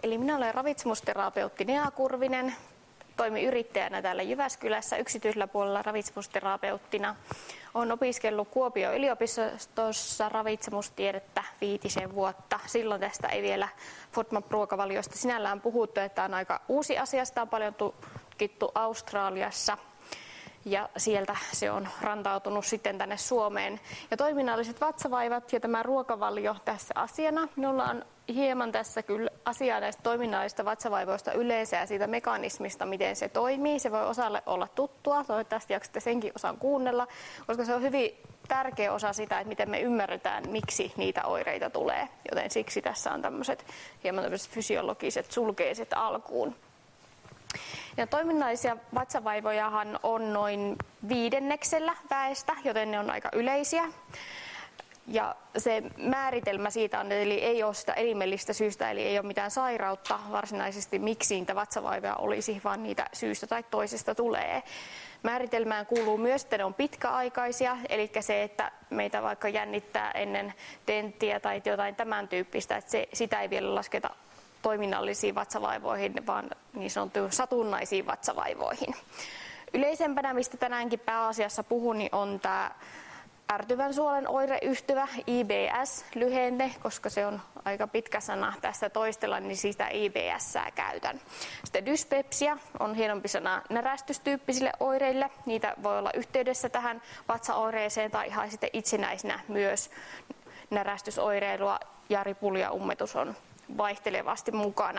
Eli minä olen ravitsemusterapeutti Nea Kurvinen. Toimin yrittäjänä täällä Jyväskylässä yksityisellä puolella ravitsemusterapeuttina. Olen opiskellut Kuopion yliopistossa ravitsemustiedettä 5 vuotta. Silloin tästä ei vielä FODMAP-ruokavaliosta sinällään puhuttu, että on aika uusi asia. Sitä on paljon tutkittu Australiassa ja sieltä se on rantautunut sitten tänne Suomeen. Ja toiminnalliset vatsavaivat ja tämä ruokavalio tässä asiana. Minulla on hieman tässä kyllä asiaa näistä toiminnallisista vatsavaivoista yleensä ja siitä mekanismista, miten se toimii. Se voi osalle olla tuttua, toivottavasti jaksatte senkin osan kuunnella, koska se on hyvin tärkeä osa sitä, että miten me ymmärretään, miksi niitä oireita tulee. Joten siksi tässä on hieman tämmöiset fysiologiset sulkeiset alkuun. Ja toiminnallisia vatsavaivojahan on noin 5% väestä, joten ne on aika yleisiä. Ja se määritelmä siitä on, eli ei ole sitä elimellistä syystä, eli ei ole mitään sairautta varsinaisesti, miksi niitä vatsavaivoja olisi, vaan niitä syystä tai toisesta tulee. Määritelmään kuuluu myös, että ne on pitkäaikaisia, eli se, että meitä vaikka jännittää ennen tenttiä tai jotain tämän tyyppistä, että sitä ei vielä lasketa toiminnallisiin vatsavaivoihin, vaan niin sanottuihin satunnaisiin vatsavaivoihin. Yleisempänä, mistä tänäänkin pääasiassa puhun, niin on tämä ärtyvän suolen oireyhtymä, IBS-lyhenne, koska se on aika pitkä sana tässä toistella, niin siitä IBS:ää käytän. Sitten dyspepsia on hienompi sana närästystyyppisille oireille. Niitä voi olla yhteydessä tähän vatsaoireeseen tai ihan sitten itsenäisenä myös närästysoireilua ja ripuli ja ummetus on vaihtelevasti mukana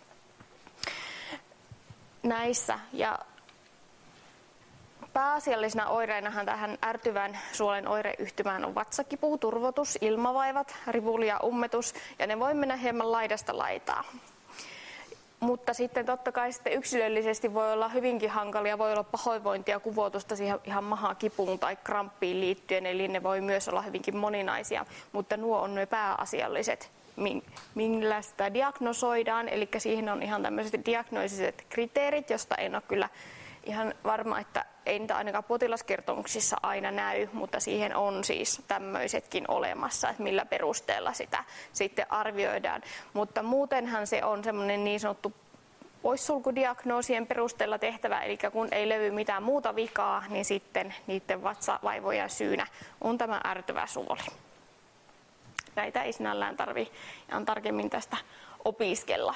näissä. Ja pääasiallisena oireinahan tähän ärtyvän suolen oireyhtymään on vatsakipu, turvotus, ilmavaivat, ripuli ja ummetus, ja ne voi mennä hieman laidasta laitaan. Mutta sitten totta kai sitten yksilöllisesti voi olla hyvinkin hankalia, voi olla pahoinvointia ja kuvotusta siihen ihan mahakipuun tai kramppiin liittyen, eli ne voi myös olla hyvinkin moninaisia, mutta nuo on ne pääasialliset, millä sitä diagnosoidaan, eli siihen on ihan tämmöiset diagnoosiset kriteerit, josta en ole kyllä ihan varma, että ei niitä ainakaan potilaskertomuksissa aina näy, mutta siihen on siis tämmöisetkin olemassa, että millä perusteella sitä sitten arvioidaan. Mutta muutenhan se on semmoinen niin sanottu poissulkudiagnoosien perusteella tehtävä, eli kun ei löydy mitään muuta vikaa, niin sitten niiden vatsavaivojen syynä on tämä ärtyvä suoli. Näitä ei sinällään tarvitse ihan tarkemmin tästä opiskella.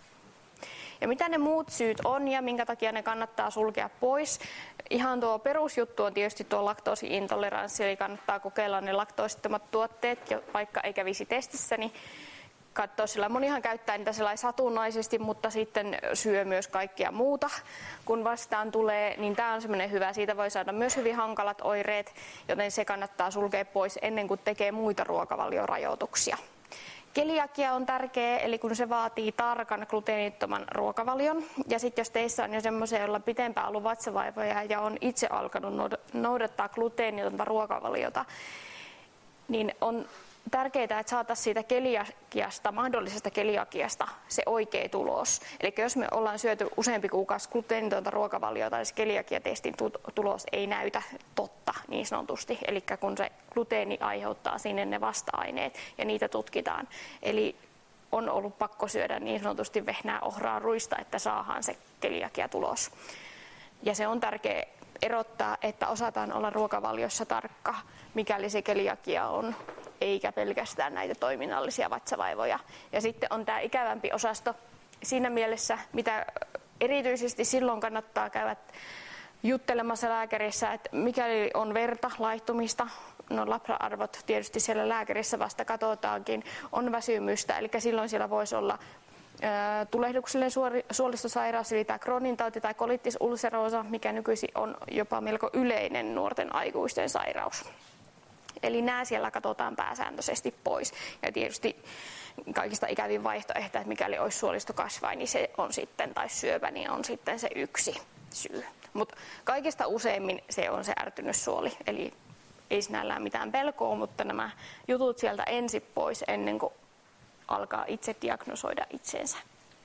Ja mitä ne muut syyt on ja minkä takia ne kannattaa sulkea pois? Ihan tuo perusjuttu on tietysti tuo laktoosiintoleranssi, eli kannattaa kokeilla ne laktoosittomat tuotteet, vaikka ei kävisi testissä, niin katsoa sillä. Monihan käyttää niitä satunnaisesti, mutta sitten syö myös kaikkia muuta, kun vastaan tulee, niin tämä on semmoinen hyvä. Siitä voi saada myös hyvin hankalat oireet, joten se kannattaa sulkea pois ennen kuin tekee muita ruokavaliorajoituksia. Keliakia on tärkeä, eli kun se vaatii tarkan gluteenittoman ruokavalion. Ja sitten jos teissä on jo semmoisia, joilla on pitempään ollut vatsavaivoja ja on itse alkanut noudattaa gluteenitonta ruokavaliota, niin on tärkeää, että saataisiin siitä keliakiasta, mahdollisesta keliakiasta se oikea tulos. Eli jos me ollaan syöty useampi kuukausi gluteenitonta ruokavaliota, niin se keliakiatestin tulos ei näytä totta niin sanotusti. Eli kun se gluteeni aiheuttaa sinne ne vasta-aineet ja niitä tutkitaan. Eli on ollut pakko syödä niin sanotusti vehnää, ohraa, ruista, että saadaan se keliakiatulos. Ja se on tärkeää erottaa, että osataan olla ruokavaliossa tarkka, mikäli se keliakia on, eikä pelkästään näitä toiminnallisia vatsavaivoja. Ja sitten on tämä ikävämpi osasto siinä mielessä, mitä erityisesti silloin kannattaa käydä juttelemassa lääkärissä, että mikäli on verta, laihtumista, no labra-arvot tietysti siellä lääkärissä vasta katsotaankin, on väsymystä, eli silloin siellä voisi olla tulehduksellinen suolistosairaus, eli tämä Crohnin tauti tai colitis ulcerosa, mikä nykyisin on jopa melko yleinen nuorten aikuisten sairaus. Eli nämä siellä katsotaan pääsääntöisesti pois. Ja tietysti kaikista ikävin vaihtoehto, että mikäli olisi suolistokasvain, niin se on sitten, tai syövä, niin on sitten se yksi syy. Mutta kaikista useimmin se on se ärtynyt suoli. Eli ei sinällään mitään pelkoa, mutta nämä jutut sieltä ensin pois ennen kuin alkaa itse diagnosoida itsensä.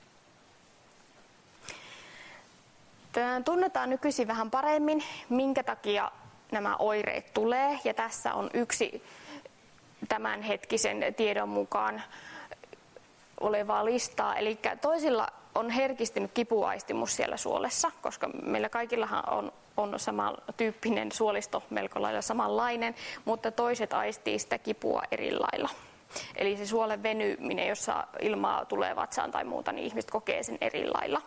Tunnetaan nykyisin vähän paremmin, minkä takia nämä oireet tulee, ja tässä on yksi tämänhetkisen tiedon mukaan olevaa listaa. Eli toisilla on herkistynyt kipuaistimus siellä suolessa, koska meillä kaikillahan on samantyyppinen suolisto, melko lailla samanlainen, mutta toiset aistii sitä kipua eri lailla. Eli se suolen venyminen, jossa ilmaa tulee vatsaan tai muuta, niin ihmiset kokee sen eri lailla.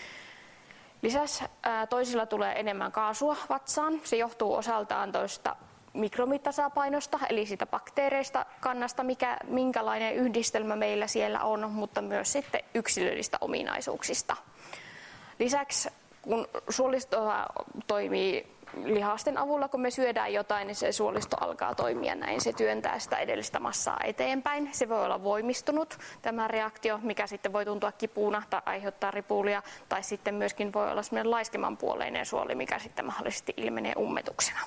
Lisäksi toisilla tulee enemmän kaasua vatsaan. Se johtuu osaltaan toista mikrobitasapainosta, eli siitä bakteereista kannasta, minkälainen yhdistelmä meillä siellä on, mutta myös sitten yksilöllistä ominaisuuksista. Lisäksi kun suolisto toimii lihasten avulla, kun me syödään jotain, niin se suolisto alkaa toimia näin. Se työntää sitä edellistä massaa eteenpäin. Se voi olla voimistunut, tämä reaktio, mikä sitten voi tuntua kipuna tai aiheuttaa ripulia, tai sitten myöskin voi olla semmoinen laiskemanpuoleinen suoli, mikä sitten mahdollisesti ilmenee ummetuksena.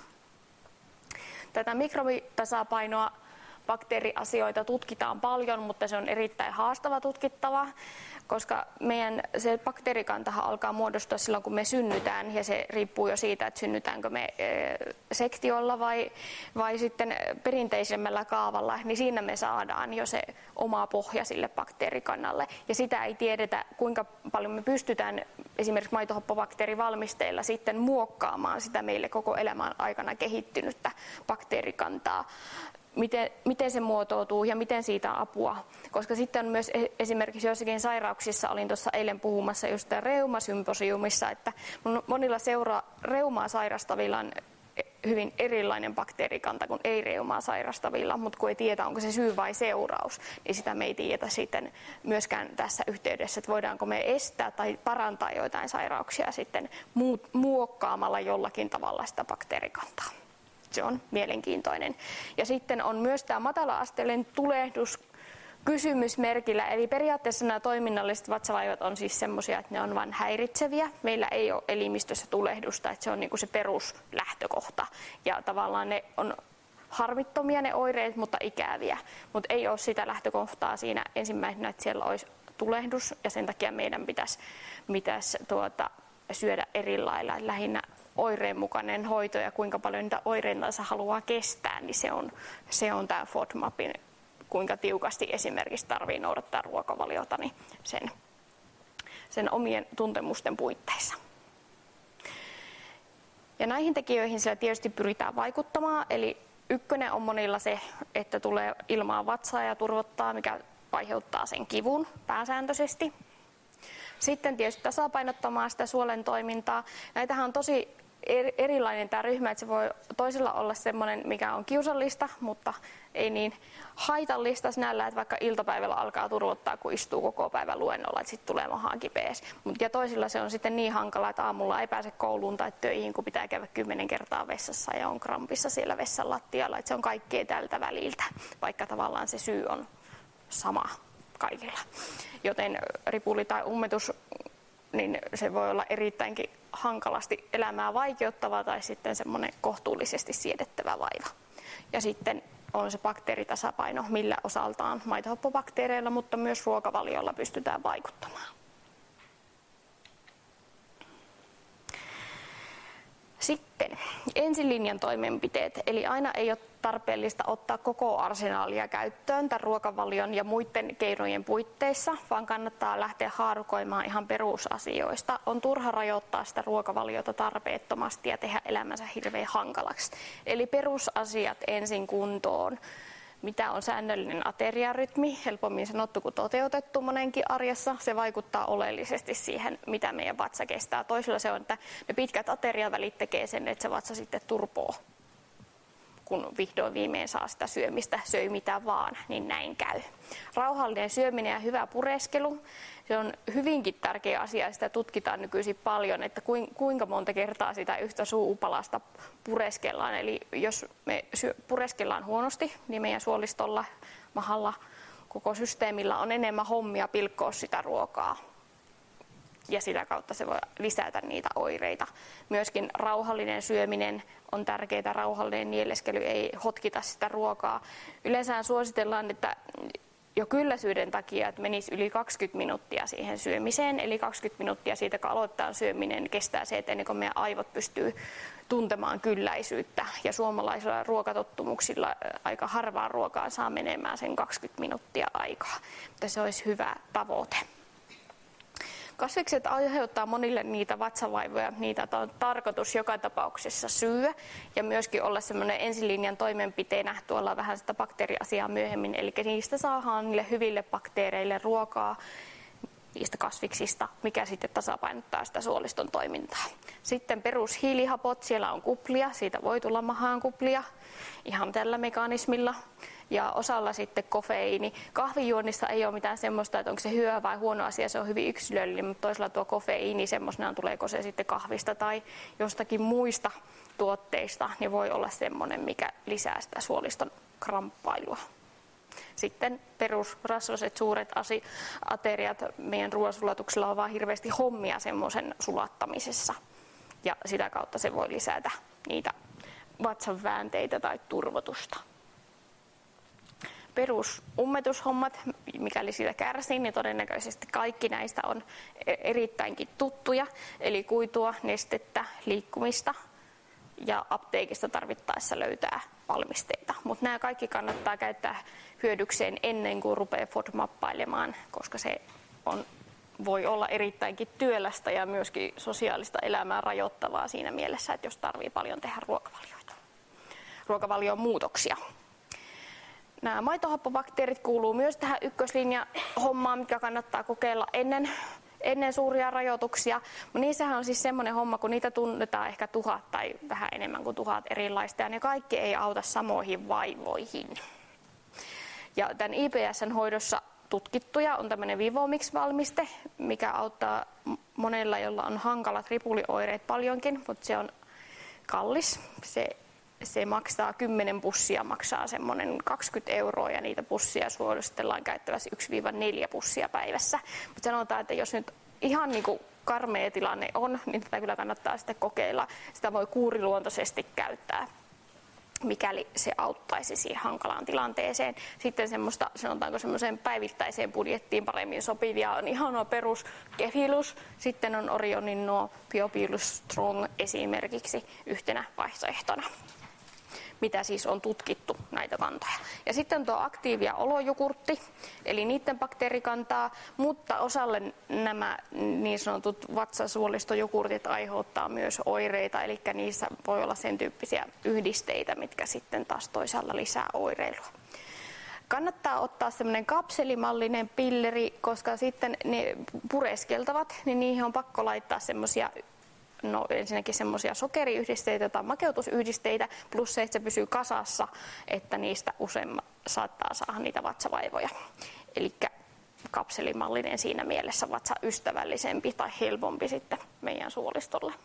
Tätä mikrobitasapainoa, bakteeriasioita tutkitaan paljon, mutta se on erittäin haastava tutkittava, koska meidän se bakteerikantahan alkaa muodostua silloin, kun me synnytään, ja se riippuu jo siitä, että synnytäänkö me sektiolla vai sitten perinteisemmällä kaavalla, niin siinä me saadaan jo se oma pohja sille bakteerikannalle. Ja sitä ei tiedetä, kuinka paljon me pystytään esimerkiksi maitohoppobakteerivalmisteilla sitten muokkaamaan sitä meille koko elämän aikana kehittynyttä bakteerikantaa. Miten se muotoutuu ja miten siitä on apua. Koska sitten on myös esimerkiksi joissakin sairauksissa, olin tuossa eilen puhumassa just reumasymposiumissa, että monilla reumaa sairastavilla on hyvin erilainen bakteerikanta kuin ei-reumaa sairastavilla, mutta kun ei tiedä, onko se syy vai seuraus, niin sitä me ei tiedä sitten myöskään tässä yhteydessä, että voidaanko me estää tai parantaa joitain sairauksia sitten muokkaamalla jollakin tavalla sitä bakteerikantaa. Se on mielenkiintoinen. Ja sitten on myös tämä matala-asteinen tulehdus kysymysmerkillä, eli periaatteessa nämä toiminnalliset vatsavaivat on siis semmoisia, että ne on vain häiritseviä. Meillä ei ole elimistössä tulehdusta, että se on niin kuin se peruslähtökohta. Ja tavallaan ne on harmittomia ne oireet, mutta ikäviä. Mutta ei ole sitä lähtökohtaa siinä ensimmäisenä, että siellä olisi tulehdus, ja sen takia meidän pitäisi syödä eri lailla. Lähinnä oireenmukainen hoito ja kuinka paljon niitä oireita haluaa kestää, niin se on tämä FODMAPin, kuinka tiukasti esimerkiksi tarvii noudattaa ruokavaliota, niin sen omien tuntemusten puitteissa. Ja näihin tekijöihin siellä tietysti pyritään vaikuttamaan, eli ykkönen on monilla se, että tulee ilmaa vatsaa ja turvottaa, mikä aiheuttaa sen kivun pääsääntöisesti. Sitten tietysti tasapainottamaan sitä suolen toimintaa. Näitähän on tosi erilainen tämä ryhmä, että se voi toisilla olla semmoinen, mikä on kiusallista, mutta ei niin haitallista sinällä, että vaikka iltapäivällä alkaa turvottaa, kun istuu koko päivän luennolla, että sitten tulee mahaan kipeäksi. Ja toisilla se on sitten niin hankala, että aamulla ei pääse kouluun tai töihin, kun pitää käydä 10 kertaa vessassa ja on krampissa siellä vessan lattialla. Että se on kaikkea tältä väliltä, vaikka tavallaan se syy on sama kaikilla. Joten ripuli tai ummetus, niin se voi olla erittäinkin hankalasti elämää vaikeuttava tai sitten semmoinen kohtuullisesti siedettävä vaiva. Ja sitten on se bakteeritasapaino, millä osaltaan maitohoppobakteereilla, mutta myös ruokavaliolla pystytään vaikuttamaan. Sitten ensilinjan toimenpiteet, eli aina ei ole tarpeellista ottaa koko arsenaalia käyttöön tämän ruokavalion ja muiden keinojen puitteissa, vaan kannattaa lähteä haarukoimaan ihan perusasioista. On turha rajoittaa sitä ruokavaliota tarpeettomasti ja tehdä elämänsä hirveän hankalaksi. Eli perusasiat ensin kuntoon. Mitä on säännöllinen ateriarytmi, helpommin sanottu kuin toteutettu monenkin arjessa. Se vaikuttaa oleellisesti siihen, mitä meidän vatsa kestää. Toisella se on, että ne pitkät ateriavälit tekee sen, että se vatsa sitten turpoo. Kun vihdoin viimein saa sitä syömistä, söi mitä vaan, niin näin käy. Rauhallinen syöminen ja hyvä pureskelu, se on hyvinkin tärkeä asia, sitä tutkitaan nykyisin paljon, että kuinka monta kertaa sitä yhtä suupalasta pureskellaan. Eli jos me pureskellaan huonosti, niin meidän suolistolla, mahalla, koko systeemillä on enemmän hommia pilkkoa sitä ruokaa. Ja sitä kautta se voi lisätä niitä oireita. Myöskin rauhallinen syöminen on tärkeää, rauhallinen nieleskely, ei hotkita sitä ruokaa. Yleensä suositellaan, että jo kylläisyyden takia, että menisi yli 20 minuuttia siihen syömiseen. Eli 20 minuuttia siitä, kun aloittaa syöminen, kestää se, että ennen kuin meidän aivot pystyy tuntemaan kylläisyyttä. Ja suomalaisilla ruokatottumuksilla aika harvaa ruokaa saa menemään sen 20 minuuttia aikaa. Mutta se olisi hyvä tavoite. Kasvikset aiheuttaa monille niitä vatsavaivoja, niitä on tarkoitus joka tapauksessa syödä ja myöskin olla semmoinen ensilinjan toimenpiteenä, tuolla vähän sitä bakteeriasiaa myöhemmin, eli niistä saadaan niille hyville bakteereille ruokaa niistä kasviksista, mikä sitten tasapainottaa sitä suoliston toimintaa. Sitten perushiilihapot, siellä on kuplia, siitä voi tulla mahaan kuplia ihan tällä mekanismilla. Ja osalla sitten kofeiini. Kahvijuonnissa ei ole mitään semmoista, että onko se hyvä vai huono asia, se on hyvin yksilöllinen, mutta toisella tuo kofeiini semmoisena, tuleeko se sitten kahvista tai jostakin muista tuotteista, niin voi olla semmoinen, mikä lisää sitä suoliston kramppailua. Sitten perusrasvaset suuret ateriat meidän ruoansulatuksella on vaan hirveästi hommia semmoisen sulattamisessa. Ja sitä kautta se voi lisätä niitä vatsan väänteitä tai turvotusta. Perusummitushommat, mikäli siitä kärsii, niin todennäköisesti kaikki näistä on erittäinkin tuttuja. Eli kuitua, nestettä, liikkumista ja apteekista tarvittaessa löytää valmisteita. Mutta nämä kaikki kannattaa käyttää hyödykseen ennen kuin rupeaa FODMappailemaan, koska se voi olla erittäinkin työlästä ja myöskin sosiaalista elämää rajoittavaa siinä mielessä, että jos tarvitsee paljon tehdä ruokavalion muutoksia. Nämä maitohappobakteerit kuuluu myös tähän ykköslinja-hommaan, mikä kannattaa kokeilla ennen suuria rajoituksia. Mutta niissähän on siis semmoinen homma, kun niitä tunnetaan ehkä 1000 tai vähän enemmän kuin 1000 erilaista, ja ne kaikki ei auta samoihin vaivoihin. Ja tämän IBS:n hoidossa tutkittuja on tämmöinen Vivomix-valmiste, mikä auttaa monella, jolla on hankalat ripulioireet paljonkin, mutta se on kallis. Se maksaa 10 pussia, maksaa semmoinen 20 € ja niitä pussia suositellaan käyttävästi 1-4 pussia päivässä. Mutta sanotaan, että jos nyt ihan niin kuin karmea tilanne on, niin tätä kyllä kannattaa sitten kokeilla. Sitä voi kuuriluontoisesti käyttää, mikäli se auttaisi siihen hankalaan tilanteeseen. Sitten semmoista, sanotaanko semmoiseen päivittäiseen budjettiin paremmin sopivia on ihan nuo perus Gefilus, sitten on Orionin nuo Biobilus Strong esimerkiksi yhtenä vaihtoehtona, mitä siis on tutkittu näitä kantoja. Ja sitten on tuo aktiivia olojogurtti, eli niiden bakteerikantaa, mutta osalle nämä niin sanotut vatsasuolistojogurtit aiheuttaa myös oireita, eli niissä voi olla sen tyyppisiä yhdisteitä, mitkä sitten taas toisaalla lisää oireilua. Kannattaa ottaa semmoinen kapselimallinen pilleri, koska sitten ne pureskeltavat, niin niihin on pakko laittaa semmoisia ensinnäkin semmoisia sokeriyhdisteitä tai makeutusyhdisteitä, plus se, että se pysyy kasassa, että niistä useimmat saattaa saada niitä vatsavaivoja. Eli kapselimallinen siinä mielessä vatsaystävällisempi tai helpompi sitten meidän suolistolle.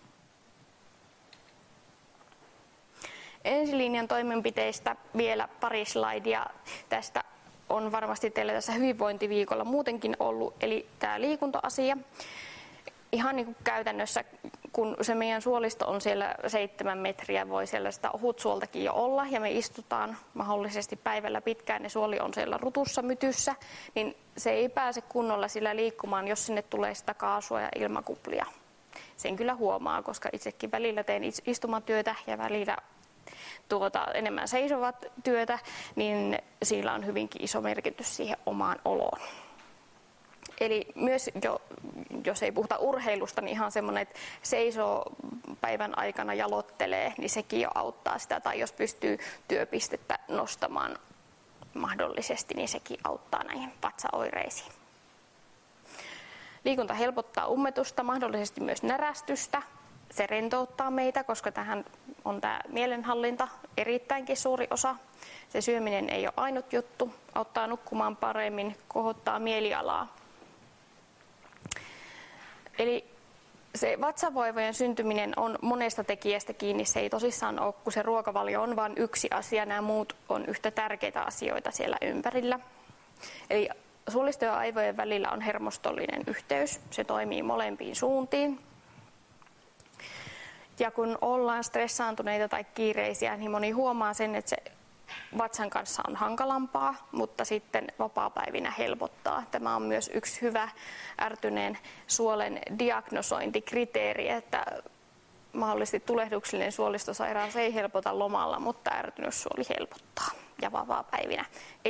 Ensilinjan toimenpiteistä vielä pari slaidia. Tästä on varmasti teillä tässä hyvinvointiviikolla muutenkin ollut, eli tämä liikunta-asia. Ihan niin kuin käytännössä, kun se meidän suolisto on siellä 7 metriä, voi siellä sitä ohutsuoltakin jo olla, ja me istutaan mahdollisesti päivällä pitkään, ja suoli on siellä rutussa, mytyssä, niin se ei pääse kunnolla sillä liikkumaan, jos sinne tulee sitä kaasua ja ilmakuplia. Sen kyllä huomaa, koska itsekin välillä teen istumatyötä ja välillä enemmän seisovat työtä, niin sillä on hyvinkin iso merkitys siihen omaan oloon. Eli myös, jos ei puhuta urheilusta, niin ihan semmoinen, että seisoo päivän aikana jalottelee, niin sekin jo auttaa sitä. Tai jos pystyy työpistettä nostamaan mahdollisesti, niin sekin auttaa näihin vatsaoireisiin. Liikunta helpottaa ummetusta, mahdollisesti myös närästystä. Se rentouttaa meitä, koska tähän on tämä mielenhallinta erittäinkin suuri osa. Se syöminen ei ole ainut juttu, auttaa nukkumaan paremmin, kohottaa mielialaa. Eli se vatsavaivojen syntyminen on monesta tekijästä kiinni. Se ei tosissaan ole, kun se ruokavalio on vain yksi asia. Nämä muut on yhtä tärkeitä asioita siellä ympärillä. Eli suoliston ja aivojen välillä on hermostollinen yhteys. Se toimii molempiin suuntiin. Ja kun ollaan stressaantuneita tai kiireisiä, niin moni huomaa sen, että se vatsan kanssa on hankalampaa, mutta sitten vapaapäivinä helpottaa. Tämä on myös yksi hyvä ärtyneen suolen diagnosointikriteeri, että mahdollisesti tulehduksellinen suolistosairaus ei helpota lomalla, mutta ärtynyt suoli helpottaa. Ja vapaapäivinä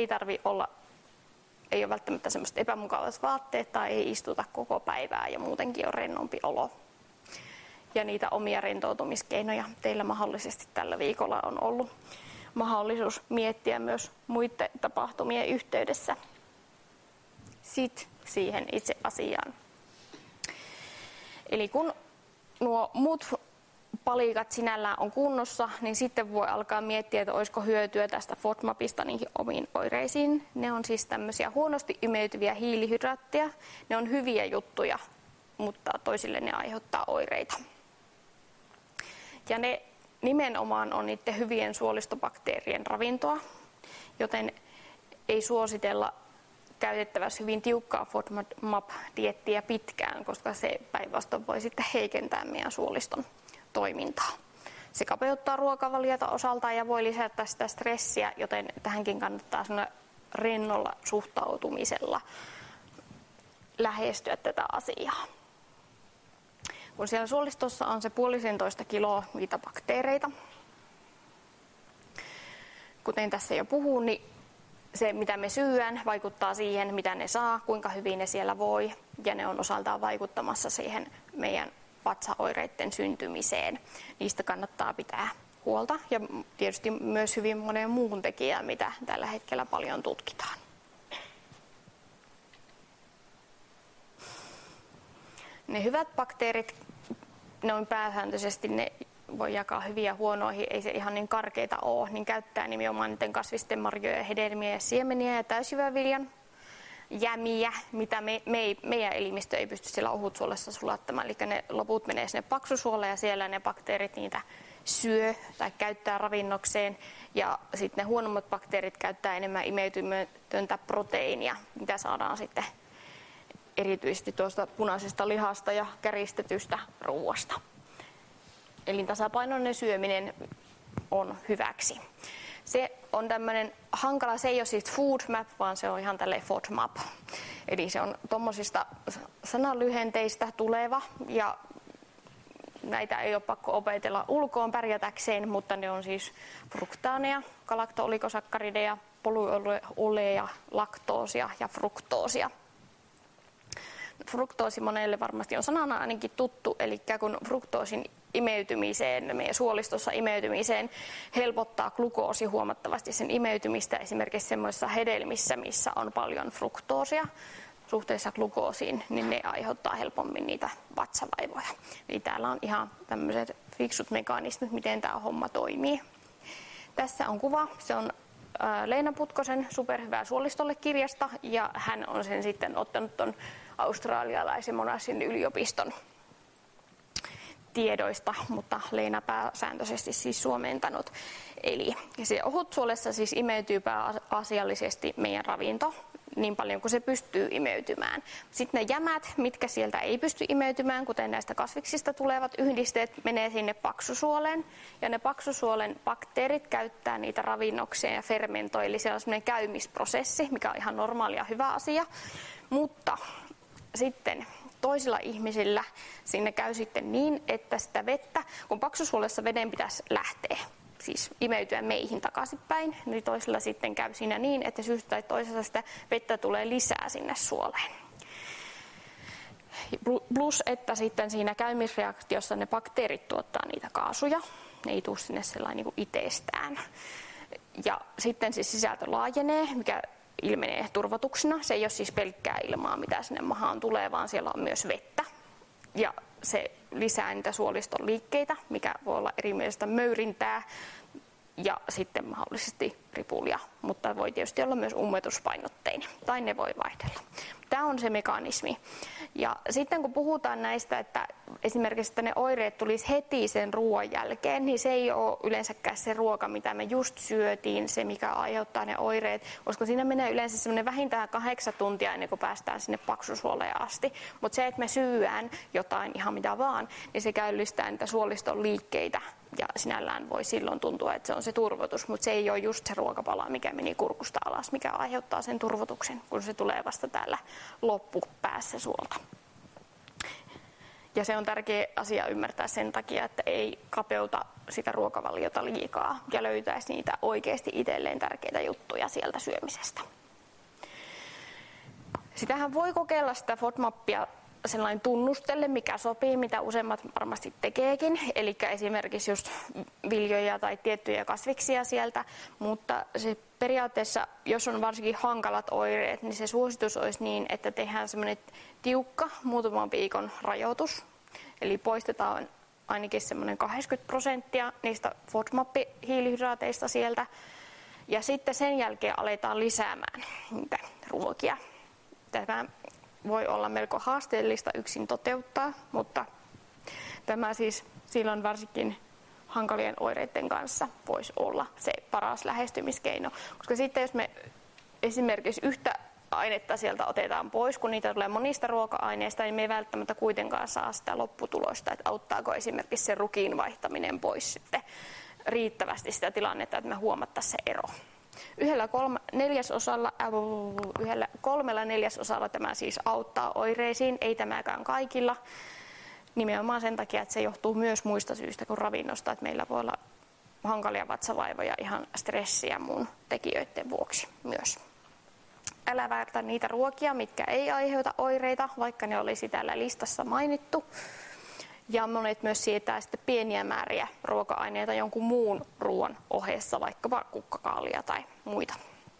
ei ole välttämättä semmoiset epämukavat vaatteet tai ei istuta koko päivää ja muutenkin on rennompi olo. Ja niitä omia rentoutumiskeinoja teillä mahdollisesti tällä viikolla on ollut mahdollisuus miettiä myös muiden tapahtumien yhteydessä. Sitten siihen itse asiaan. Eli kun nuo muut palikat sinällään on kunnossa, niin sitten voi alkaa miettiä, että olisiko hyötyä tästä FODMAPista niihin omiin oireisiin. Ne on siis tämmöisiä huonosti imeytyviä hiilihydraatteja. Ne on hyviä juttuja, mutta toisille ne aiheuttaa oireita. Ja ne nimenomaan on niiden hyvien suolistobakteerien ravintoa, joten ei suositella käytettävässä hyvin tiukkaa FODMAP-dieettiä pitkään, koska se päinvastoin voi sitten heikentää meidän suoliston toimintaa. Se kapeuttaa ruokavaliota osaltaan ja voi lisätä sitä stressiä, joten tähänkin kannattaa rennolla suhtautumisella lähestyä tätä asiaa. Kun siellä suolistossa on se 1,5 kiloa niitä bakteereita, kuten tässä jo puhuin, niin se mitä me syödään vaikuttaa siihen, mitä ne saa, kuinka hyvin ne siellä voi, ja ne on osaltaan vaikuttamassa siihen meidän vatsaoireiden syntymiseen. Niistä kannattaa pitää huolta ja tietysti myös hyvin monen muun tekijän, mitä tällä hetkellä paljon tutkitaan. Ne hyvät bakteerit, noin pääsääntöisesti ne voi jakaa hyviä huonoihin, ei se ihan niin karkeita ole, niin käyttää nimenomaan niiden kasvisten marjoja, hedelmiä ja siemeniä ja täysjyväviljan jämiä, mitä meidän elimistö ei pysty siellä ohutsuolessa sulattamaan. Eli ne loput menee sinne paksusuoleen ja siellä ne bakteerit niitä syö tai käyttää ravinnokseen. Ja sitten ne huonommat bakteerit käyttää enemmän imeytymätöntä proteiinia, mitä saadaan sitten erityisesti tuosta punaisesta lihasta ja käristetystä ruoasta. Eli tasapainoinen syöminen on hyväksi. Se on tämmöinen hankala, se ei ole siis FODMAP, vaan se on ihan tälleen FODMAP. Eli se on tommosista sananlyhenteistä tuleva ja näitä ei ole pakko opetella ulkoon pärjätäkseen, mutta ne on siis fruktaaneja, galakto-oligosakarideja, polyoleja, laktoosia ja fruktoosia. Fruktoosi monelle varmasti on sanana ainakin tuttu, eli kun fruktoosin imeytymiseen, meidän suolistossa imeytymiseen helpottaa glukoosi huomattavasti sen imeytymistä esimerkiksi semmoisissa hedelmissä, missä on paljon fruktoosia suhteessa glukoosiin, niin ne aiheuttaa helpommin niitä vatsavaivoja. Eli täällä on ihan tämmöiset fiksut mekanismit, miten tämä homma toimii. Tässä on kuva, se on Leena Putkosen Superhyvää suolistolle -kirjasta ja hän on sen sitten ottanut ton australialaisen Monassin yliopiston tiedoista, mutta Leena pääsääntöisesti siis suomentanut. Eli se ohutsuolessa siis imeytyy pääasiallisesti meidän ravinto niin paljon kuin se pystyy imeytymään. Sitten ne jämät, mitkä sieltä ei pysty imeytymään, kuten näistä kasviksista tulevat yhdisteet, menee sinne paksusuoleen. Ja ne paksusuolen bakteerit käyttää niitä ravinnokseen ja fermentoi. Eli se on semmoinen käymisprosessi, mikä on ihan normaali ja hyvä asia. Mutta sitten toisilla ihmisillä siinä käy sitten niin, että sitä vettä, kun paksusuolessa veden pitäisi lähteä, siis imeytyä meihin takaisinpäin, niin toisilla sitten käy siinä niin, että syystä tai toisesta sitä vettä tulee lisää sinne suoleen. Plus, että sitten siinä käymisreaktiossa ne bakteerit tuottaa niitä kaasuja, ne ei tule sinne sellainen niin kuin itsestään. Ja sitten siis sisältö laajenee, mikä ilmenee turvotuksena. Se ei ole siis pelkkää ilmaa, mitä sinne mahaan tulee, vaan siellä on myös vettä. Ja se lisää niitä suoliston liikkeitä, mikä voi olla eri mielestä möyrintää ja sitten mahdollisesti ripulia, mutta voi tietysti olla myös ummetuspainotteinen, tai ne voi vaihdella. Tämä on se mekanismi. Ja sitten kun puhutaan näistä, että esimerkiksi että ne oireet tulisi heti sen ruoan jälkeen, niin se ei ole yleensäkään se ruoka, mitä me just syötiin, se mikä aiheuttaa ne oireet, koska siinä menee yleensä semmoinen vähintään 8 tuntia ennen kuin päästään sinne paksusuoleen asti. Mutta se, että me syödään jotain ihan mitä vaan, niin se käyllistää niitä suoliston liikkeitä ja sinällään voi silloin tuntua, että se on se turvotus, mutta se ei ole just se ruokapala, mikä meni kurkusta alas, mikä aiheuttaa sen turvotuksen, kun se tulee vasta täällä loppupäässä suolta. Ja se on tärkeä asia ymmärtää sen takia, että ei kapeuta sitä ruokavaliota liikaa ja löytäisi niitä oikeasti itselleen tärkeitä juttuja sieltä syömisestä. Sitähän voi kokeilla sitä FODMAPia sellainen tunnustelle, mikä sopii, mitä useimmat varmasti tekeekin, eli esimerkiksi just viljoja tai tiettyjä kasviksia sieltä, mutta se periaatteessa, jos on varsinkin hankalat oireet, niin se suositus olisi niin, että tehdään semmoinen tiukka muutaman viikon rajoitus, eli poistetaan ainakin semmoinen 80% niistä FODMAP-hiilihydraateista sieltä, ja sitten sen jälkeen aletaan lisäämään niitä ruokia. Tämä voi olla melko haasteellista yksin toteuttaa, mutta tämä siis silloin varsinkin hankalien oireiden kanssa voisi olla se paras lähestymiskeino. Koska sitten jos me esimerkiksi yhtä ainetta sieltä otetaan pois, kun niitä tulee monista ruoka-aineista, niin me ei välttämättä kuitenkaan saa sitä lopputulosta, että auttaako esimerkiksi se rukiin vaihtaminen pois sitten riittävästi sitä tilannetta, että me huomattaisiin se ero. Yhdellä 3/4 tämä siis auttaa oireisiin, ei tämäkään kaikilla. Nimenomaan sen takia, että se johtuu myös muista syistä kuin ravinnosta, että meillä voi olla hankalia vatsavaivoja ihan stressiä muun tekijöiden vuoksi myös. Älä vältä niitä ruokia, mitkä ei aiheuta oireita, vaikka ne olisi täällä listassa mainittu. Ja monet myös sietää sitten pieniä määriä ruoka-aineita jonkun muun ruoan ohessa, vaikkapa kukkakaalia tai muita.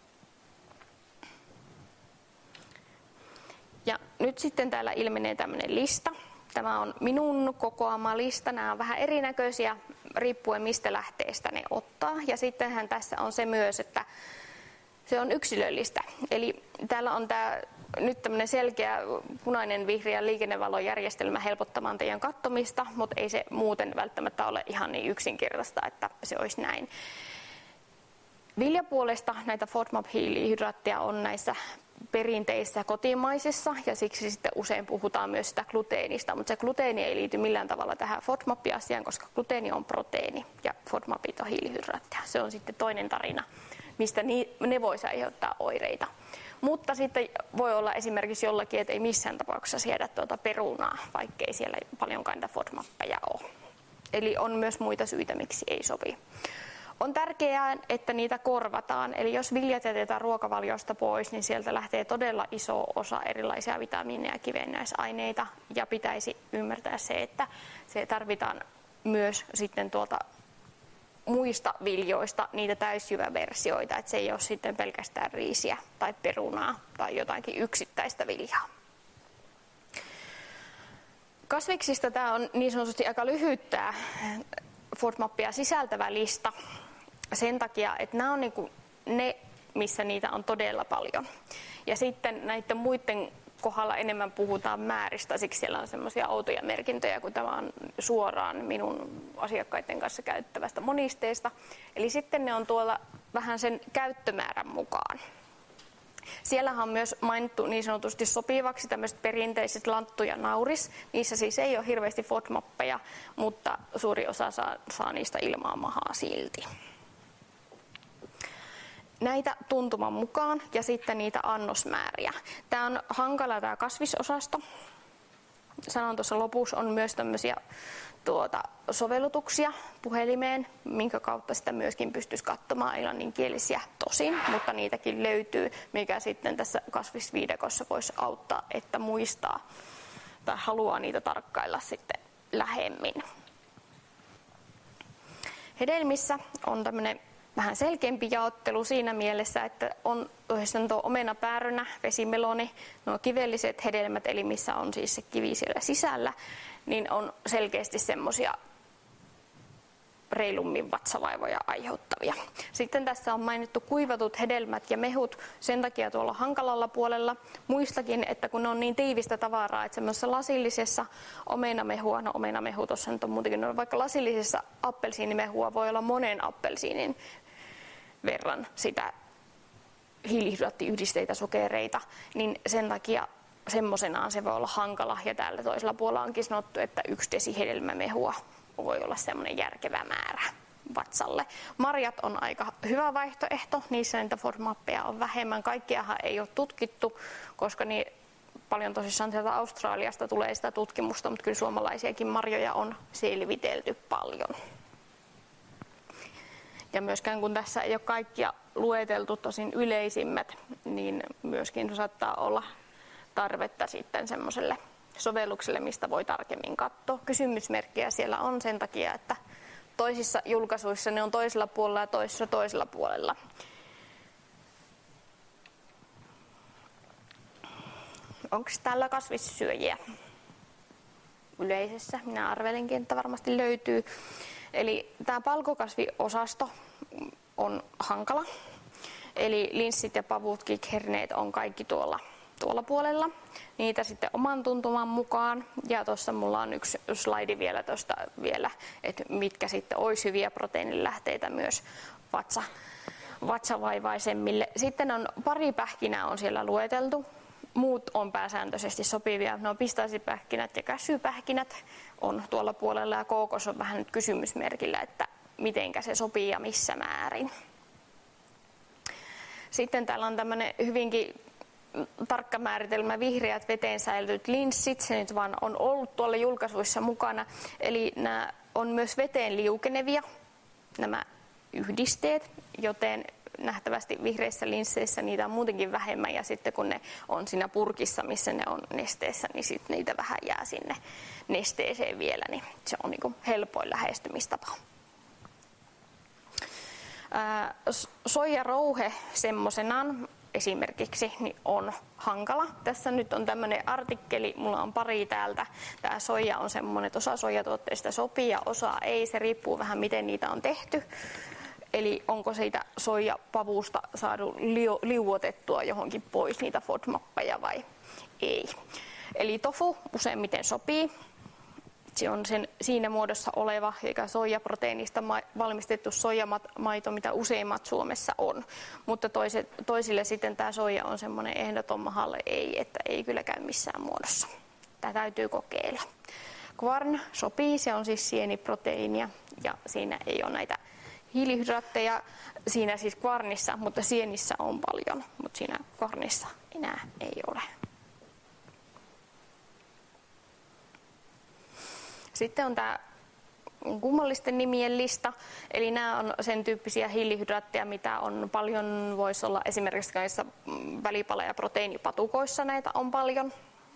Ja nyt sitten täällä ilmenee tämmöinen lista. Tämä on minun kokoama lista. Nämä on vähän erinäköisiä riippuen mistä lähteestä ne ottaa. Ja sittenhän tässä on se myös, että se on yksilöllistä. Eli täällä on tämä nyt tämmöinen selkeä punainen vihreä liikennevalojärjestelmä helpottamaan teidän katsomista, mutta ei se muuten välttämättä ole ihan niin yksinkertaista, että se olisi näin. Viljapuolesta näitä FODMAP-hiilihydraatteja on näissä perinteissä kotimaisissa ja siksi sitten usein puhutaan myös sitä gluteenista, mutta se gluteeni ei liity millään tavalla tähän FODMAP-asiaan, koska gluteeni on proteiini ja FODMAPit on hiilihydraatteja. Se on sitten toinen tarina, mistä ne voisi aiheuttaa oireita. Mutta sitten voi olla esimerkiksi jollakin, että ei missään tapauksessa syödä perunaa, vaikkei siellä paljonkaan niitä FODMAPpeja ole. Eli on myös muita syitä, miksi ei sovi. On tärkeää, että niitä korvataan. Eli jos viljat jätetään ruokavaliosta pois, niin sieltä lähtee todella iso osa erilaisia vitamiineja ja kivennäisaineita. Ja pitäisi ymmärtää se, että se tarvitaan myös sitten muista viljoista niitä täysjyväversioita, että se ei ole sitten pelkästään riisiä tai perunaa tai jotakin yksittäistä viljaa. Kasviksista tämä on niin sanotusti aika lyhyt tämä FODMAPia sisältävä lista sen takia, että nämä on niinku ne, missä niitä on todella paljon. Ja sitten näiden muiden kohdalla enemmän puhutaan määristä, siksi siellä on semmoisia outoja merkintöjä, kun tämä on suoraan minun asiakkaiden kanssa käyttävästä monisteesta. Eli sitten ne on tuolla vähän sen käyttömäärän mukaan. Siellähän on myös mainittu niin sanotusti sopivaksi tämmöiset perinteiset lanttu ja nauris. Niissä siis ei ole hirveästi FODMAPpeja, mutta suuri osa saa niistä ilmaa mahaa silti. Näitä tuntuman mukaan ja sitten niitä annosmääriä. Tämä on hankala tämä kasvisosasto. Sanon tuossa lopussa on myös tämmöisiä sovellutuksia puhelimeen, minkä kautta sitä myöskin pystyisi katsomaan englanninkielisiä tosin, mutta niitäkin löytyy, mikä sitten tässä kasvisviidakossa voisi auttaa, että muistaa tai haluaa niitä tarkkailla sitten lähemmin. Hedelmissä on tämmöinen vähän selkeämpi jaottelu siinä mielessä, että on tuo omenapäärynä, vesimeloni, nuo kivelliset hedelmät, eli missä on siis se kivi siellä sisällä, niin on selkeästi semmoisia reilummin vatsavaivoja aiheuttavia. Sitten tässä on mainittu kuivatut hedelmät ja mehut, sen takia tuolla hankalalla puolella. Muistakin, että kun ne on niin tiivistä tavaraa, että semmoisessa lasillisessa omenamehua, no omenamehu tuossa nyt on muutenkin, vaikka lasillisessa appelsiinimehua voi olla monen appelsiinin verran sitä hiilihydraattiyhdisteitä, sokereita, niin sen takia semmoisenaan se voi olla hankala. Ja täällä toisella puolella onkin sanottu, että 1 desi hedelmämehua voi olla semmoinen järkevä määrä vatsalle. Marjat on aika hyvä vaihtoehto, niissä niitä FODMAPeja on vähemmän. Kaikkiahan ei ole tutkittu, koska niin paljon tosissaan sieltä Australiasta tulee sitä tutkimusta, mutta kyllä suomalaisiakin marjoja on selvitelty paljon. Ja myöskään kun tässä ei ole kaikkia lueteltu tosin yleisimmät, niin myöskin saattaa olla tarvetta sitten semmoiselle sovellukselle, mistä voi tarkemmin katsoa. Kysymysmerkkejä siellä on sen takia, että toisissa julkaisuissa ne on toisella puolella ja toisissa toisella puolella. Onko täällä kasvissyöjiä yleisessä? Minä arvelinkin, että varmasti löytyy. Eli tämä palkokasviosasto on hankala. Eli linssit ja pavut, kikherneet on kaikki tuolla puolella. Niitä sitten oman tuntuman mukaan. Ja tuossa mulla on yksi slaidi vielä tuosta että mitkä sitten olisi hyviä proteiinilähteitä myös vatsavaivaisemmille. Sitten on pari pähkinää on siellä lueteltu. Muut on pääsääntöisesti sopivia. No pistaasipähkinät ja käsypähkinät on tuolla puolella ja kookos on vähän nyt kysymysmerkillä, että mitenkä se sopii ja missä määrin. Sitten täällä on tämmöinen hyvinkin tarkka määritelmä vihreät veteen säilytyt linssit. Se nyt vaan on ollut tuolla julkaisuissa mukana. Eli nämä on myös veteen liukenevia, nämä yhdisteet, joten nähtävästi vihreissä linsseissä niitä on muutenkin vähemmän ja sitten kun ne on siinä purkissa, missä ne on nesteessä, niin sitten niitä vähän jää sinne nesteeseen vielä, niin se on niin kuin helpoin lähestymistapa. Soijarouhe semmoisenaan esimerkiksi niin on hankala. Tässä nyt on tämmöinen artikkeli, mulla on pari täältä. Tämä soija on semmoinen, että osa soijatuotteista sopii ja osa ei, se riippuu vähän miten niitä on tehty. Eli onko siitä soijapavusta saatu liuotettua johonkin pois niitä FODMAPeja vai ei. Eli tofu useimmiten sopii. Se on siinä muodossa oleva, eikä soijaproteiinista valmistettu soijamaito, mitä useimmat Suomessa on. Mutta toisille sitten tämä soija on semmoinen ehdoton mahalle ei, että ei kyllä käy missään muodossa. Tämä täytyy kokeilla. Kvarn sopii, se on siis sieniproteiinia ja siinä ei ole näitä hiilihydraatteja siinä siis kvarnissa, mutta sienissä on paljon, mutta siinä kvarnissa enää ei ole. Sitten on tämä kummallisten nimien lista, eli nämä on sen tyyppisiä hiilihydraatteja, mitä on paljon, voisi olla esimerkiksi näissä välipala- ja proteiinipatukoissa näitä on paljon.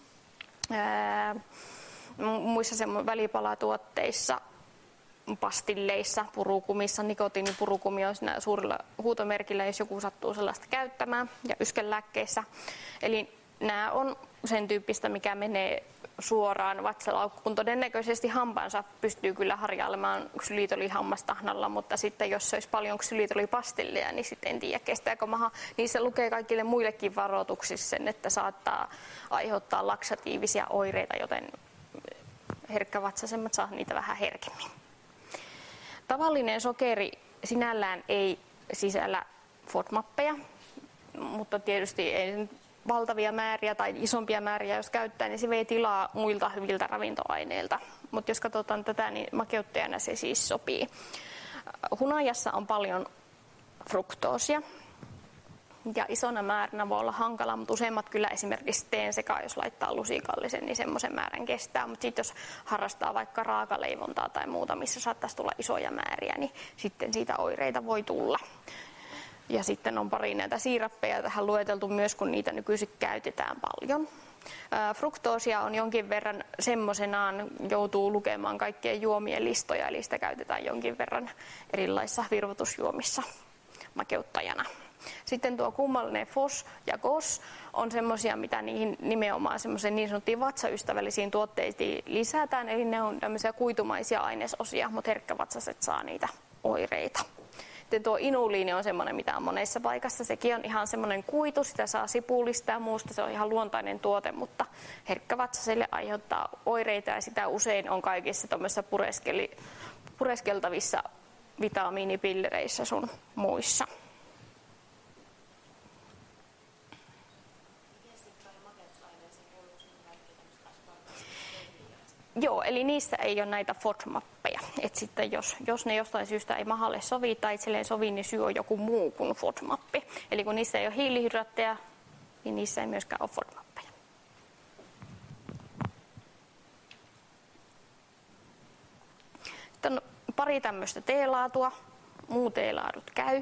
Muissa välipalatuotteissa, pastilleissa, purukumissa, nikotiinipurukumi on siinä suurilla huutomerkillä, jos joku sattuu sellaista käyttämään, ja yskelääkkeissä. Eli nämä on sen tyyppistä, mikä menee suoraan vatsalaukkuun. Todennäköisesti hampaansa pystyy kyllä harjailemaan ksylitolihammastahnalla, mutta sitten jos olisi paljon ksylitolipastilleja, niin sitten en tiedä kestääkö maha. Niissä lukee kaikille muillekin varoituksissa sen, että saattaa aiheuttaa laksatiivisia oireita, joten herkkävatsasemmat saa niitä vähän herkemmin. Tavallinen sokeri sinällään ei sisällä FODMAPeja, mutta tietysti ei valtavia määriä tai isompia määriä, jos käyttää, niin se vei tilaa muilta hyviltä ravintoaineilta. Mutta jos katsotaan tätä, niin makeuttajana se siis sopii. Hunajassa on paljon fruktoosia ja isona määränä voi olla hankala, mutta useimmat kyllä esimerkiksi teen sekaan, jos laittaa lusikallisen, niin semmoisen määrän kestää. Mutta sitten jos harrastaa vaikka raakaleivontaa tai muuta, missä saattaisi tulla isoja määriä, niin sitten siitä oireita voi tulla. Ja sitten on pari näitä siirappeja tähän lueteltu myös, kun niitä nykyisin käytetään paljon. Fruktoosia on jonkin verran semmoisenaan, joutuu lukemaan kaikkien juomien listoja, eli sitä käytetään jonkin verran erilaisissa virvoitusjuomissa makeuttajana. Sitten tuo kummallinen FOS ja GOS on semmoisia, mitä niihin nimenomaan semmoisiin niin sanottuihin vatsaystävällisiin tuotteisiin lisätään, eli ne on tämmöisiä kuitumaisia ainesosia, mutta herkkävatsaset saa niitä oireita. Sitten tuo inuliini on semmoinen, mitä on monessa paikassa. Sekin on ihan semmoinen kuitu, sitä saa sipulista ja muusta. Se on ihan luontainen tuote, mutta herkkävatsaselle aiheuttaa oireita ja sitä usein on kaikissa tuommoissa pureskeltavissa vitamiinipillereissä sun muissa. Joo, eli niissä ei ole näitä FODMAPeja. että sitten jos ne jostain syystä ei mahalle sovi tai itselleen sovi, niin syy on joku muu kuin FODMAP. Eli kun niissä ei ole hiilihydraatteja, niin niissä ei myöskään ole FODMAPeja. Sitten on pari tämmöistä teelaatua. Muu teelaadut käy.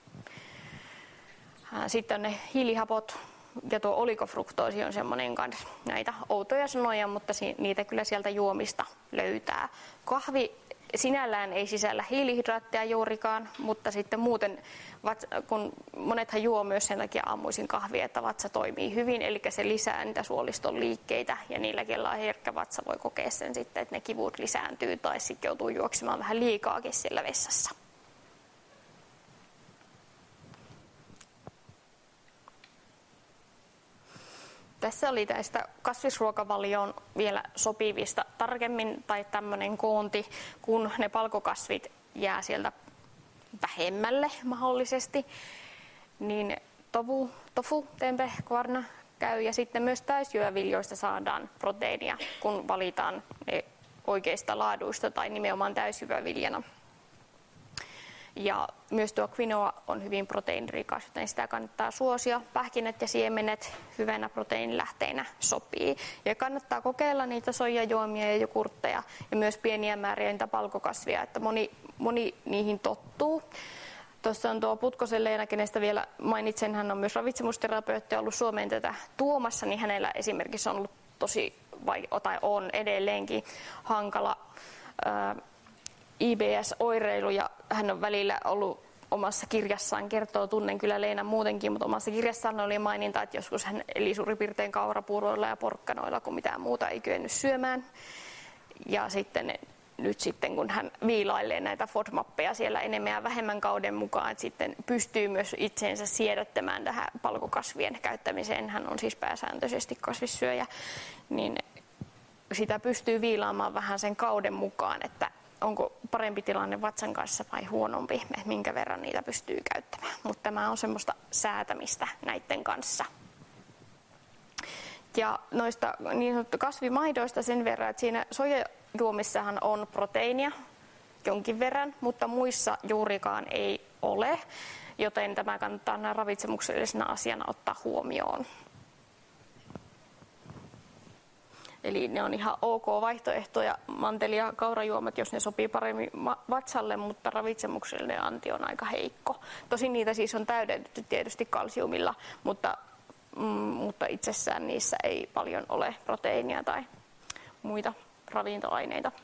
Sitten on ne hiilihapot ja tuo oligofruktoosi on semmoinen kanssa näitä outoja sanoja, mutta niitä kyllä sieltä juomista löytää. Kahvi sinällään ei sisällä hiilihydraatteja juurikaan, mutta sitten muuten, kun monethan juo myös sen takia aamuisin kahvia, että vatsa toimii hyvin, eli se lisää niitä suoliston liikkeitä ja niillä, kellä on herkkä vatsa, voi kokea sen sitten, että ne kivut lisääntyy tai sitten joutuu juoksemaan vähän liikaakin siellä vessassa. Tässä oli tästä kasvisruokavalioon vielä sopivista tarkemmin tai tämmöinen koonti, kun ne palkokasvit jää sieltä vähemmälle mahdollisesti, niin tofu, tempe, kvarna käy ja sitten myös täysjyväviljoista saadaan proteiinia, kun valitaan ne oikeista laaduista tai nimenomaan täysjyväviljana. Ja myös tuo quinoa on hyvin proteiinirikas, joten sitä kannattaa suosia. Pähkinät ja siemenet hyvänä proteiinilähteinä sopii. Ja kannattaa kokeilla niitä soijajuomia ja jogurtteja ja myös pieniä määriä niitä palkokasvia, että moni niihin tottuu. Tuossa on tuo Putkosen Leena, kenestä vielä mainitsen, hän on myös ravitsemusterapeutti ollut Suomeen tätä tuomassa, niin hänellä esimerkiksi on ollut tai on edelleenkin hankala IBS-oireilu ja hän on välillä ollut omassa kirjassaan, tunnen kyllä Leenan muutenkin, mutta omassa kirjassaan oli maininta, että joskus hän eli suurin piirtein kaurapuuroilla ja porkkanoilla, kun mitään muuta ei kyennyt syömään. Ja nyt sitten kun hän viilailee näitä FODMAPeja siellä enemmän ja vähemmän kauden mukaan, että sitten pystyy myös itseensä siedättämään tähän palkokasvien käyttämiseen. Hän on siis pääsääntöisesti kasvissyöjä, niin sitä pystyy viilaamaan vähän sen kauden mukaan, että onko parempi tilanne vatsan kanssa vai huonompi, että minkä verran niitä pystyy käyttämään. Mutta tämä on semmoista säätämistä näiden kanssa. Ja noista niin sanottu kasvimaidoista sen verran, että siinä soijajuomissahan on proteiinia jonkin verran, mutta muissa juurikaan ei ole, joten tämä kannattaa ravitsemuksellisena asiana ottaa huomioon. Eli ne on ihan ok vaihtoehtoja, manteli- ja kaurajuomat, jos ne sopii paremmin vatsalle, mutta ravitsemuksellinen anti on aika heikko. Tosin niitä siis on täydennetty tietysti kalsiumilla, mutta itsessään niissä ei paljon ole proteiinia tai muita ravintoaineita.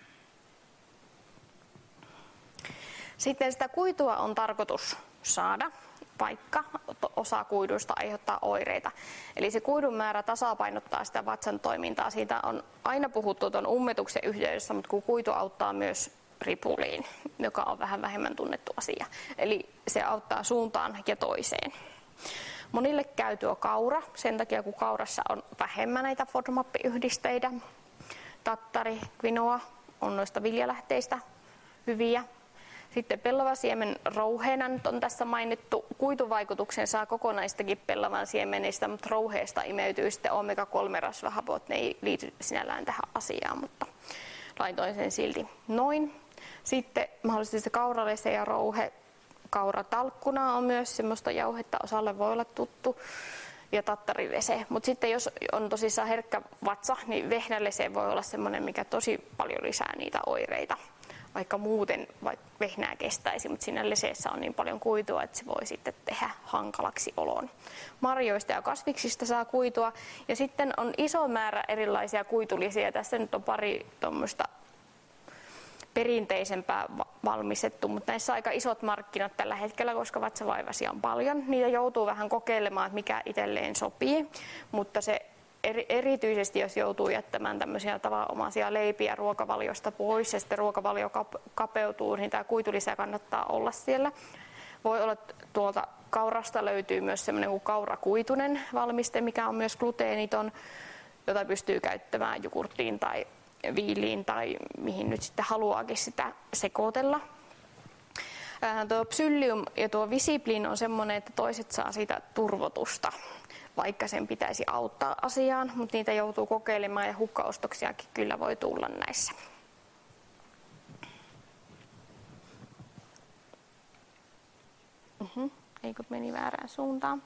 Sitten sitä kuitua on tarkoitus saada, vaikka osa kuiduista aiheuttaa oireita. Eli se kuidun määrä tasapainottaa sitä vatsan toimintaa. Siitä on aina puhuttu tuon ummetuksen yhteydessä, mutta kun kuitu auttaa myös ripuliin, joka on vähän vähemmän tunnettu asia. Eli se auttaa suuntaan ja toiseen. Monille käy tuo kaura, sen takia kun kaurassa on vähemmän näitä FODMAP-yhdisteitä. Tattari, quinoa on noista viljalähteistä hyviä. Sitten pellavasiemen rouheena nyt on tässä mainittu. Kuituvaikutuksen saa kokonaistakin pellavan siemenistä, mutta rouheesta imeytyy sitten omega-3-rasvahapot. Ne ei liity sinällään tähän asiaan, mutta laitoin sen silti noin. Sitten mahdollisesti se kauralese ja rouhe. Kauratalkkuna on myös semmoista jauhetta, osalle voi olla tuttu. Ja tattarivese. Mutta sitten jos on tosissaan herkkä vatsa, niin vehnälese voi olla semmoinen, mikä tosi paljon lisää niitä oireita. Vaikka muuten vehnää kestäisi, mutta siinä leseessä on niin paljon kuitua, että se voi sitten tehdä hankalaksi olon. Marjoista ja kasviksista saa kuitua. Ja sitten on iso määrä erilaisia kuitulisia. Tässä nyt on pari tuommoista perinteisempää valmistettu, mutta näissä on aika isot markkinat tällä hetkellä, koska vatsavaivaisia on paljon. Niitä joutuu vähän kokeilemaan, että mikä itselleen sopii, mutta se erityisesti, jos joutuu jättämään tämmöisiä tavanomaisia leipiä ruokavaliosta pois ja sitten ruokavalio kapeutuu, niin tämä kuitulisä kannattaa olla siellä. Voi olla, että tuolta kaurasta löytyy myös semmoinen kuin kaurakuitunen valmiste, mikä on myös gluteeniton, jota pystyy käyttämään jogurttiin tai viiliin tai mihin nyt sitten haluaakin sitä sekoitella. Tuo Psyllium ja tuo Visiblin on semmoinen, että toiset saa siitä turvotusta, vaikka sen pitäisi auttaa asiaan, mutta niitä joutuu kokeilemaan ja hukkaostoksiakin kyllä voi tulla näissä. eikö meni väärään suuntaan.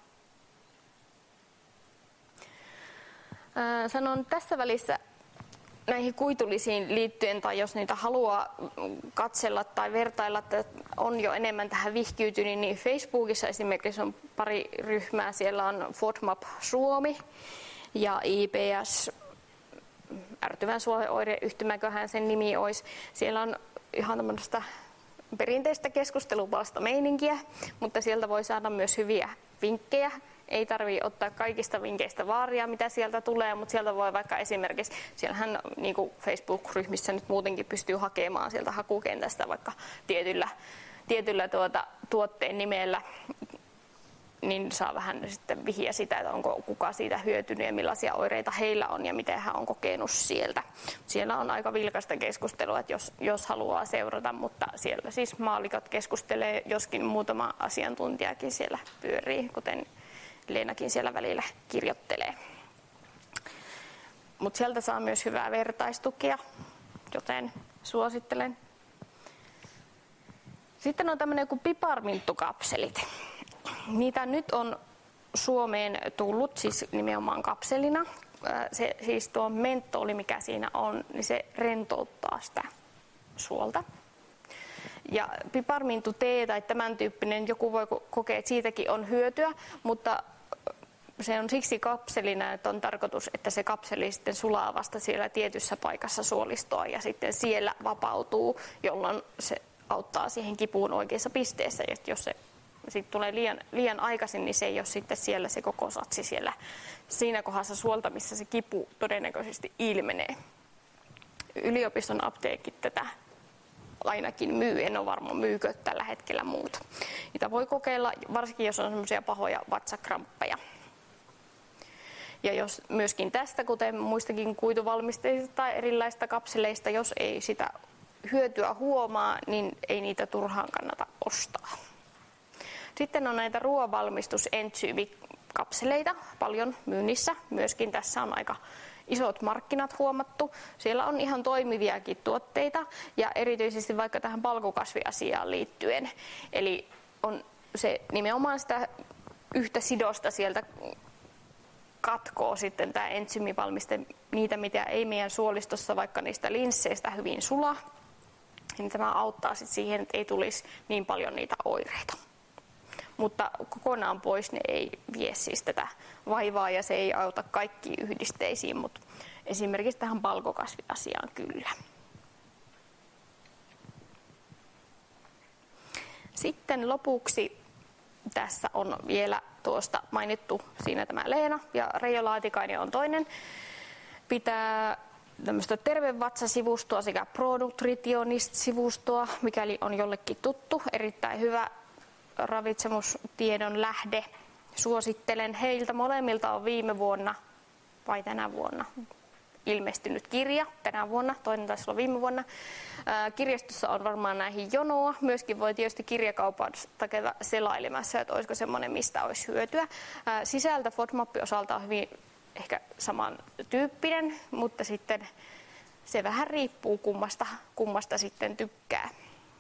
Sanon tässä välissä näihin kuitulisiin liittyen, tai jos niitä haluaa katsella tai vertailla, että on jo enemmän tähän vihkiytynyt, niin Facebookissa esimerkiksi on pari ryhmää. Siellä on FODMAP Suomi ja IPS, ärtyvän suolen oireyhtymäköhän sen nimi olisi. Siellä on ihan tämmöistä perinteistä keskustelupalsta meininkiä, mutta sieltä voi saada myös hyviä vinkkejä. Ei tarvitse ottaa kaikista vinkkeistä vaaria, mitä sieltä tulee, mutta sieltä voi vaikka esimerkiksi, siellähän niin kuin Facebook-ryhmissä nyt muutenkin pystyy hakemaan sieltä hakukentästä vaikka tietyllä tuotteen nimellä, niin saa vähän sitten vihjeä sitä, että onko kuka siitä hyötynyt ja millaisia oireita heillä on ja miten hän on kokenut sieltä. Siellä on aika vilkasta keskustelua, että jos haluaa seurata, mutta siellä siis maallikot keskustelee, joskin muutama asiantuntijakin siellä pyörii, kuten Leenakin siellä välillä kirjoittelee. Mutta sieltä saa myös hyvää vertaistukia, joten suosittelen. Sitten on tämmöinen kuin piparminttukapselit. Niitä nyt on Suomeen tullut, siis nimenomaan kapselina. Siis tuo mentoli, mikä siinä on, niin se rentouttaa sitä suolta. Ja piparmintutee tai tämän tyyppinen, joku voi kokea, että siitäkin on hyötyä, mutta se on siksi kapselina, että on tarkoitus, että se kapseli sitten sulaa vasta siellä tietyssä paikassa suolistoa ja sitten siellä vapautuu, jolloin se auttaa siihen kipuun oikeassa pisteessä. Ja jos se sitten tulee liian aikaisin, niin se ei ole sitten siellä se koko satsi siellä siinä kohdassa suolta, missä se kipu todennäköisesti ilmenee. Yliopiston apteekit tätä ainakin myy, en ole varma myykö tällä hetkellä muuta. Niitä voi kokeilla, varsinkin jos on semmoisia pahoja vatsakramppeja. Ja jos myöskin tästä, kuten muistakin kuituvalmisteista tai erilaisista kapseleista, jos ei sitä hyötyä huomaa, niin ei niitä turhaan kannata ostaa. Sitten on näitä ruoanvalmistusensyymikapseleita paljon myynnissä. Myöskin tässä on aika isot markkinat huomattu. Siellä on ihan toimiviakin tuotteita ja erityisesti vaikka tähän palkokasviasiaan liittyen. Eli on se nimenomaan sitä yhtä sidosta sieltä katkoo sitten tämä entsyymivalmiste, niitä mitä ei meidän suolistossa vaikka niistä linsseistä hyvin sula. Niin tämä auttaa sitten siihen, että ei tulisi niin paljon niitä oireita. Mutta kokonaan pois ne ei vie siis tätä vaivaa ja se ei auta kaikkiin yhdisteisiin, mutta esimerkiksi tähän palkokasviasiaan kyllä. Sitten lopuksi tässä on vielä tuosta mainittu siinä tämä Leena ja Reijo Laatikainen on toinen. Pitää tämmöistä tervevatsasivustoa sekä ProNutritionist-sivustoa, mikäli on jollekin tuttu. Erittäin hyvä ravitsemustiedon lähde. Suosittelen heiltä. Molemmilta on viime vuonna vai tänä vuonna ilmestynyt kirja. Tänä vuonna, toinen taisi olla viime vuonna. Kirjastossa on varmaan näihin jonoa. Myöskin voi tietysti kirjakaupasta käydä selailemassa, että olisiko semmoinen, mistä olisi hyötyä. Sisältö FODMAPin osalta on hyvin ehkä samantyyppinen, mutta sitten se vähän riippuu kummasta sitten tykkää.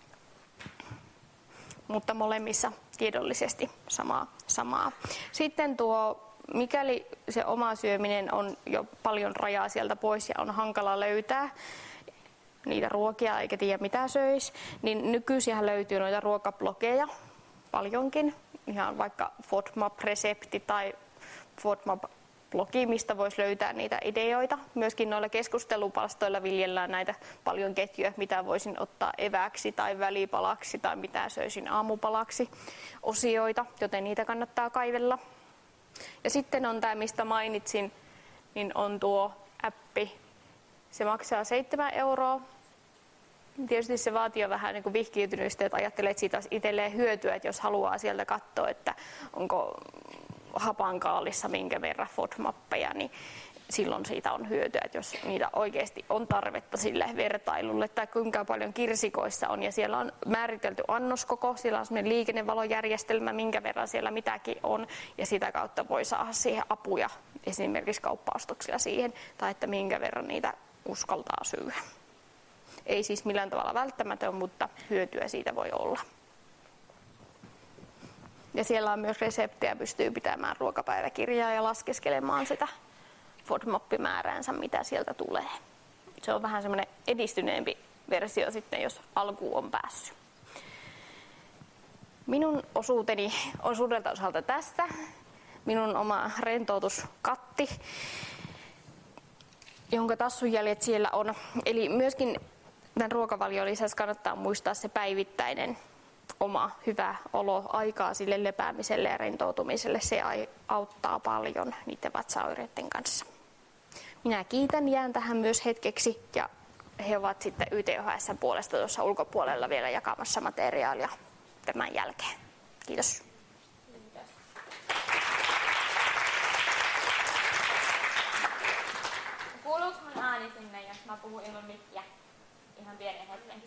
Mutta molemmissa tiedollisesti samaa. Sitten mikäli se oma syöminen on jo paljon rajaa sieltä pois ja on hankala löytää niitä ruokia eikä tiedä mitä söisi, niin nykyisinhän löytyy noita ruokablogeja paljonkin. Ihan vaikka FODMAP-resepti tai FODMAP-blogi, mistä voisi löytää niitä ideoita. Myöskin noilla keskustelupalstoilla viljellään näitä paljon ketjuja, mitä voisin ottaa evääksi tai välipalaksi tai mitä söisin aamupalaksi osioita, joten niitä kannattaa kaivella. Ja sitten on tämä, mistä mainitsin, niin on tuo appi. Se maksaa 7 €. Tietysti se vaatii jo vähän niin kuin vihkiytynyistä, että ajattelee, että siitä olisi itselleen hyötyä, että jos haluaa sieltä katsoa, että onko hapankaalissa minkä verran FODMAPpeja, niin silloin siitä on hyötyä, että jos niitä oikeasti on tarvetta sille vertailulle tai kuinka paljon kirsikoissa on ja siellä on määritelty annoskoko, siellä on sellainen liikennevalojärjestelmä, minkä verran siellä mitäkin on ja sitä kautta voi saada siihen apuja esimerkiksi kauppaostoksilla siihen tai että minkä verran niitä uskaltaa syödä. Ei siis millään tavalla välttämätön, mutta hyötyä siitä voi olla. Ja siellä on myös reseptejä, pystyy pitämään ruokapäiväkirjaa ja laskeskelemaan sitä FODMAP-määräänsä, mitä sieltä tulee. Se on vähän semmoinen edistyneempi versio sitten, jos alkuun on päässyt. Minun osuuteni on suurelta osalta tästä. Minun oma rentoutuskatti, jonka tassunjäljet siellä on. Eli myöskin tämän ruokavalion lisäksi kannattaa muistaa se päivittäinen oma hyvä olo, aikaa sille lepäämiselle ja rentoutumiselle. Se auttaa paljon niiden vatsaoireiden kanssa. Minä kiitän, jään tähän myös hetkeksi ja he ovat sitten YTHS:n puolesta tuossa ulkopuolella vielä jakamassa materiaalia tämän jälkeen. Kiitos. Kuuluuko mun ääni sinne, jos mä puhun ilman mikkiä? Ihan pienen hetken.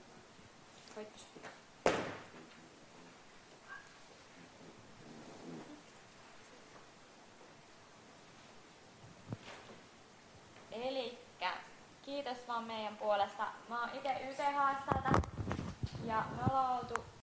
Elikkä kiitos vaan meidän puolesta. Mä oon itse YTHS:ltä ja me ollaan oltu